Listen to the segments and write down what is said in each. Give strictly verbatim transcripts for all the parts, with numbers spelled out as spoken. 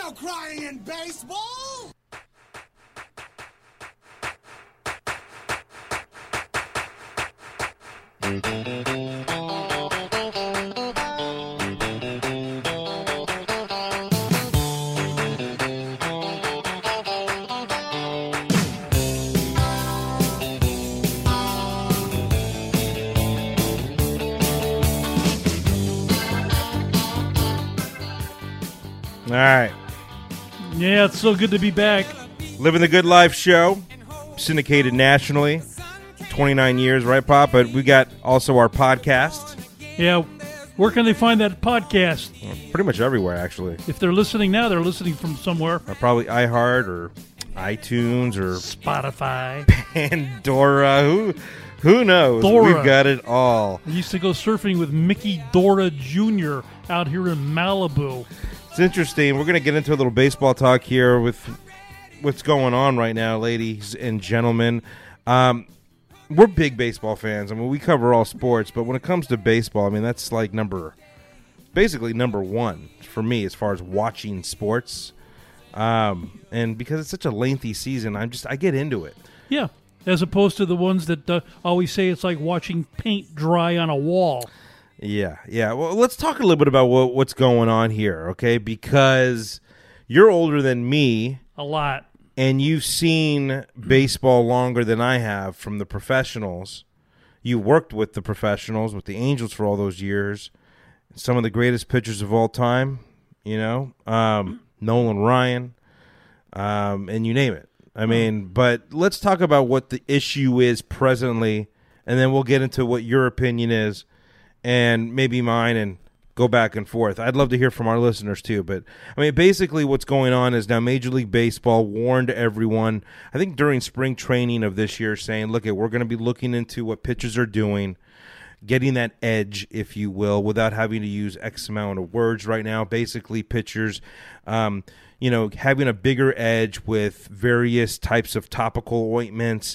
no crying in baseball! All right. Yeah, it's so good to be back. Living the Good Life show, syndicated nationally, twenty-nine years, right, Pop? But we got also our podcast. Yeah, where can they find that podcast? Well, pretty much everywhere, actually. If they're listening now, they're listening from somewhere. Or probably iHeart or iTunes or Spotify. Pandora. Who, who knows? Dora. We've got it all. I used to go surfing with Mickey Dora Junior out here in Malibu. It's interesting. We're going to get into a little baseball talk here with what's going on right now, ladies and gentlemen. Um, we're big baseball fans. I mean, we cover all sports, but when it comes to baseball, I mean, that's like number, basically number one for me as far as watching sports. Um, and because it's such a lengthy season, I'm just I get into it. Yeah, as opposed to the ones that uh, always say it's like watching paint dry on a wall. Yeah, yeah. Well, let's talk a little bit about what, what's going on here, okay? Because you're older than me. A lot. And you've seen baseball longer than I have from the professionals. You worked with the professionals, with the Angels for all those years. Some of the greatest pitchers of all time, you know, um, Nolan Ryan, um, and you name it. I mean, but let's talk about what the issue is presently, and then we'll get into what your opinion is. And maybe mine, and go back and forth. I'd love to hear from our listeners, too. But, I mean, basically what's going on is now Major League Baseball warned everyone, I think during spring training of this year, saying, look, we're going to be looking into what pitchers are doing, getting that edge, if you will, without having to use X amount of words right now. Basically, pitchers, um, you know, having a bigger edge with various types of topical ointments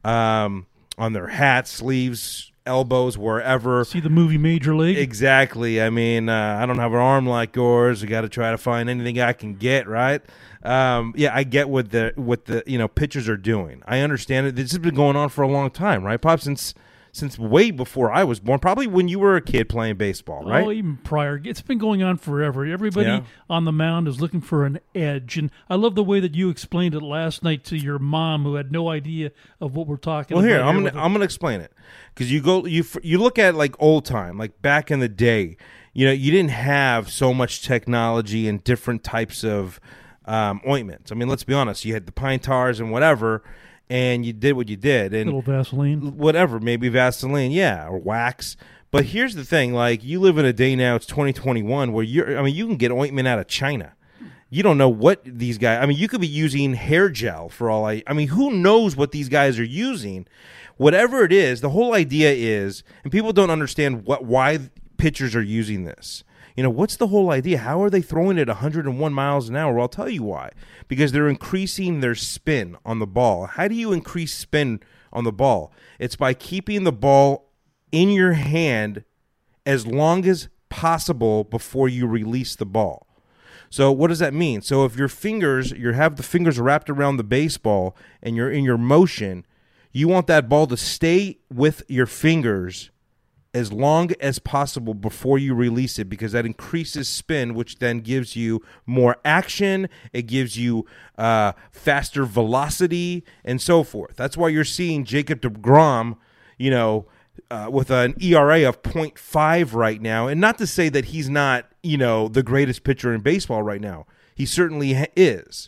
um, on their hats, sleeves, elbows, wherever. See the movie Major League? Exactly. I mean, uh, I don't have an arm like yours. I got to try to find anything I can get, right? Um, yeah, I get what the what the you know pitchers are doing. I understand it. This has been going on for a long time, right, Pop? Since since way before I was born, probably when you were a kid playing baseball, right? Oh, even prior. It's been going on forever. Everybody Yeah. on the mound is looking for an edge. And I love the way that you explained it last night to your mom, who had no idea of what we're talking Well, about. here, I'm with gonna I'm gonna explain it, because you go you you look at like old time, like back in the day. You know, you didn't have so much technology and different types of um, ointments. I mean, let's be honest. You had the pine tars and whatever, and you did what you did, and little Vaseline, whatever, maybe Vaseline, yeah, or wax. But here's the thing: like, you live in a day now, it's twenty twenty-one, where you're. I mean, you can get ointment out of China. You don't know what these guys. I mean, you could be using hair gel for all I. I mean, who knows what these guys are using? Whatever it is, the whole idea is, and people don't understand what why pitchers are using this. You know, what's the whole idea? How are they throwing it one hundred one miles an hour? Well, I'll tell you why. Because they're increasing their spin on the ball. How do you increase spin on the ball? It's by keeping the ball in your hand as long as possible before you release the ball. So what does that mean? So if your fingers, you have the fingers wrapped around the baseball and you're in your motion, you want that ball to stay with your fingers as long as possible before you release it, because that increases spin, which then gives you more action. It gives you uh, faster velocity and so forth. That's why you're seeing Jacob deGrom, you know, uh, with an E R A of point five right now. And not to say that he's not, you know, the greatest pitcher in baseball right now. He certainly ha- is.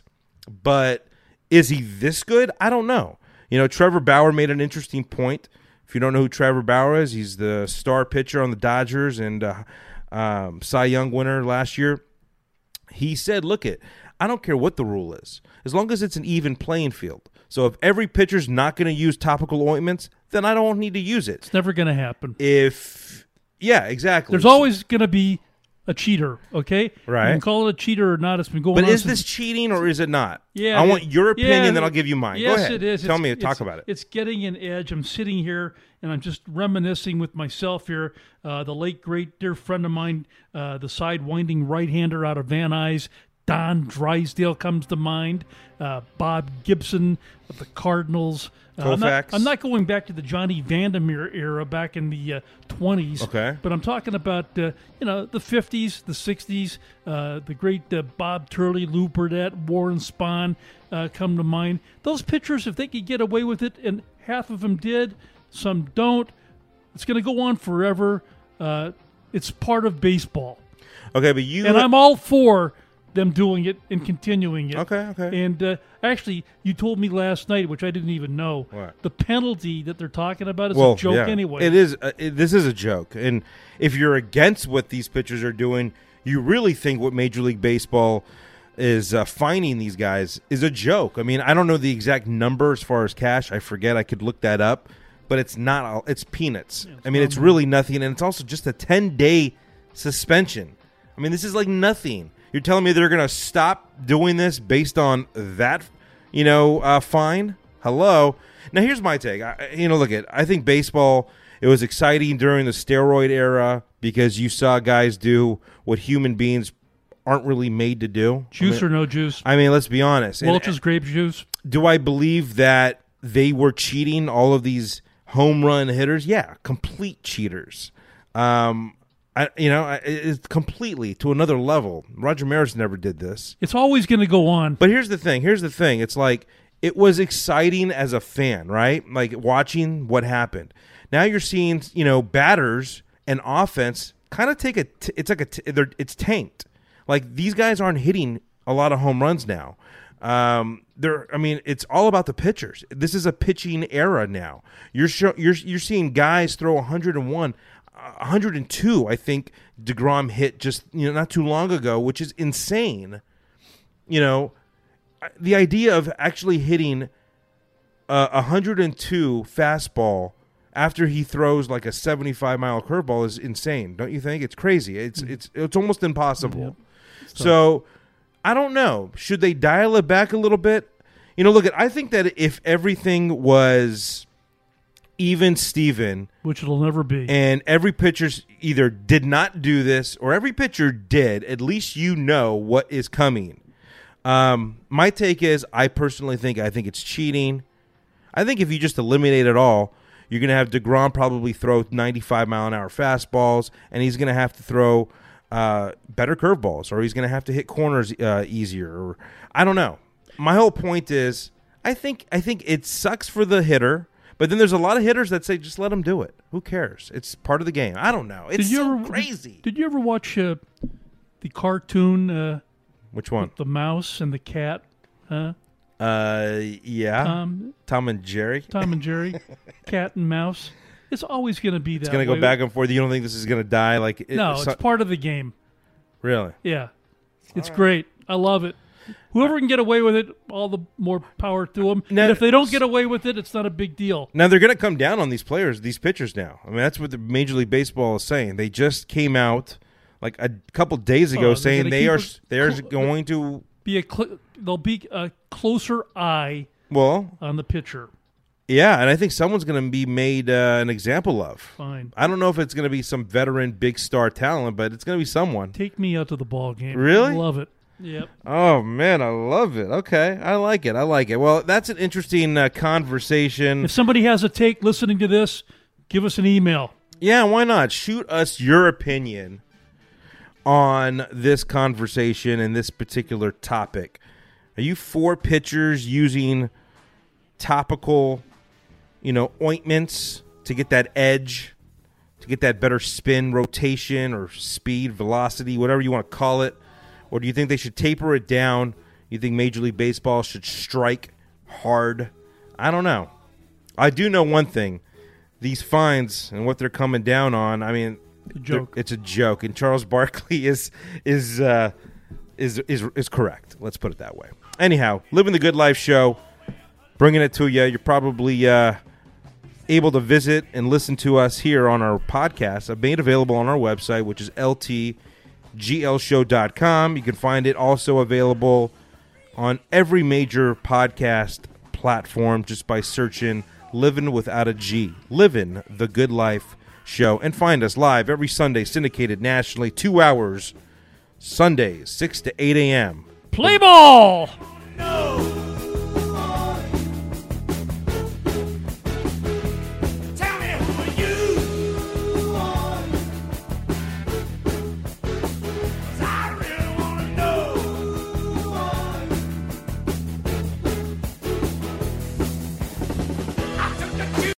But is he this good? I don't know. You know, Trevor Bauer made an interesting point. If you don't know who Trevor Bauer is, he's the star pitcher on the Dodgers and uh, um, Cy Young winner last year. He said, look, it, I don't care what the rule is, as long as it's an even playing field. So if every pitcher's not going to use topical ointments, then I don't need to use it. It's never going to happen. If, yeah, exactly. There's always going to be a cheater, okay? Right. You can call it a cheater or not. It's been going but on. But is since, this cheating or is it not? Yeah. I want your opinion, yeah, then I'll give you mine. Yes, Go ahead. it is. Tell it's, me, it's, talk about it. It's getting an edge. I'm sitting here, and I'm just reminiscing with myself here. Uh, the late, great, dear friend of mine, uh, the side-winding right-hander out of Van Nuys, Don Drysdale comes to mind. Uh, Bob Gibson of the Cardinals. Uh, I'm, not, Koufax. I'm not going back to the Johnny Vandermeer era back in the uh, twenties. Okay. But I'm talking about, uh, you know, the fifties, the sixties, uh, the great uh, Bob Turley, Lou Burdett, Warren Spahn uh, come to mind. Those pitchers, if they could get away with it, and half of them did, some don't, it's going to go on forever. Uh, it's part of baseball. Okay, but you And I'm all for them doing it and continuing it. Okay, okay. And uh, actually, you told me last night, which I didn't even know, What? the penalty that they're talking about is well, a joke yeah. anyway. It is. Uh, it, this is a joke, and if you're against what these pitchers are doing, you really think what Major League Baseball is uh, fining these guys is a joke. I mean, I don't know the exact number as far as cash. I forget. I could look that up, but it's not. It's peanuts. Yeah, it's I mean, it's really nothing, and it's also just a ten-day suspension. I mean, this is like nothing. You're telling me they're going to stop doing this based on that, you know, uh, fine? Hello. Now, here's my take. I, you know, look at. I think baseball. It was exciting during the steroid era because you saw guys do what human beings aren't really made to do. Juice I mean, or no juice? I mean, let's be honest. And- Welch's grape juice? do I believe that they were cheating, all of these home run hitters? Yeah, complete cheaters. Um, I, you know, I- it's completely to another level. Roger Maris never did this. It's always going to go on. But here's the thing. Here's the thing. It's like it was exciting as a fan, right? Like watching what happened. Now you're seeing, you know, batters and offense kind of take a. T- it's like a. T- they're, it's tanked. Like these guys aren't hitting a lot of home runs now. Um, they're. I mean, it's all about the pitchers. This is a pitching era now. You're show, you're you're seeing guys throw one hundred one, one hundred two. I think DeGrom hit just you know not too long ago, which is insane. You know, the idea of actually hitting a one hundred two fastball after he throws like a seventy-five mile curveball is insane, don't you think? It's crazy. It's mm-hmm. it's it's almost impossible. Yep. So I don't know. Should they dial it back a little bit? You know, look at. I think that if everything was even Steven, which it'll never be, and every pitcher either did not do this or every pitcher did, at least you know what is coming. Um, my take is, I personally think I think it's cheating. I think if you just eliminate it all, you're going to have DeGrom probably throw ninety-five mile an hour fastballs, and he's going to have to throw uh, better curveballs, or he's going to have to hit corners uh, easier. Or I don't know. My whole point is, I think I think it sucks for the hitter, but then there's a lot of hitters that say, just let him do it. Who cares? It's part of the game. I don't know. It's did you so ever, crazy. Did you ever watch uh, the cartoon? Uh, Which one? The mouse and the cat. Huh? Uh, yeah. Tom, Tom and Jerry. Tom and Jerry, cat and mouse. It's always going to be that. It's going to go back and forth. You don't think this is going to die? Like it, no, so, it's part of the game. Really? Yeah, it's right. Great. I love it. Whoever can get away with it, all the more power to them. Now, and if they don't get away with it, it's not a big deal. Now they're going to come down on these players, these pitchers. Now, I mean, that's what the Major League Baseball is saying. They just came out like a couple days ago oh, saying they are they are cl- going to be a cl- they'll be a closer eye well on the pitcher. Yeah, and I think someone's going to be made uh, an example of. Fine. I don't know if it's going to be some veteran big star talent, but it's going to be someone. Take me out to the ball game. Really? I love it. Yep. Oh, man, I love it. Okay, I like it. I like it. Well, that's an interesting uh, conversation. If somebody has a take listening to this, give us an email. Yeah, why not? Shoot us your opinion on this conversation and this particular topic. Are you for pitchers using topical, you know, ointments to get that edge, to get that better spin, rotation, or speed, velocity, whatever you want to call it? Or do you think they should taper it down? You think Major League Baseball should strike hard? I don't know. I do know one thing. These fines and what they're coming down on, I mean, a joke. It's a joke. And Charles Barkley is is uh, is is is correct. Let's put it that way. Anyhow, Living the Good Life show, bringing it to you. You're probably uh, able to visit and listen to us here on our podcast. I've made available on our website, which is L T G L show dot com. You can find it also available on every major podcast platform just by searching Living Without a G. Living the Good Life show. And find us live every Sunday, syndicated nationally, two hours, Sundays, six to eight a.m., Play ball!